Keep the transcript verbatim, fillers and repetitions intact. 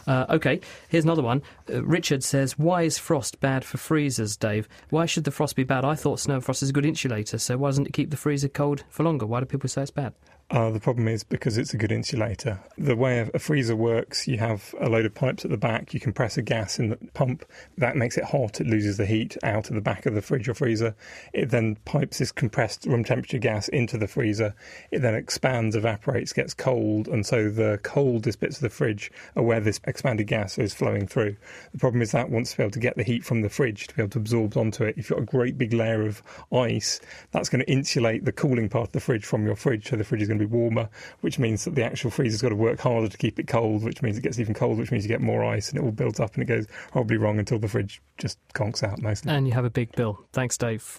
Uh, OK, here's another one. Uh, Richard says, why is frost bad for freezers, Dave? Why should the frost be bad? I thought snow and frost is a good insulator, so why doesn't it keep the freezer cold for longer? Why do people say it's bad? Uh, the problem is because it's a good insulator. The way a freezer works, you have a load of pipes at the back, you compress a gas in the pump, that makes it hot, it loses the heat out of the back of the fridge or freezer. It then pipes this compressed room temperature gas into the freezer. It then expands, evaporates, gets cold, and so the coldest bits of the fridge are where this expanded gas is flowing through. The problem is that wants to be able to get the heat from the fridge to be able to absorb onto it. If you've got a great big layer of ice, that's going to insulate the cooling part of the fridge from your fridge, so the fridge is going to be warmer, which means that the actual freezer's got to work harder to keep it cold, which means it gets even colder, which means you get more ice, and it all builds up and it goes horribly wrong until the fridge just conks out mostly. And you have a big bill. Thanks, Dave.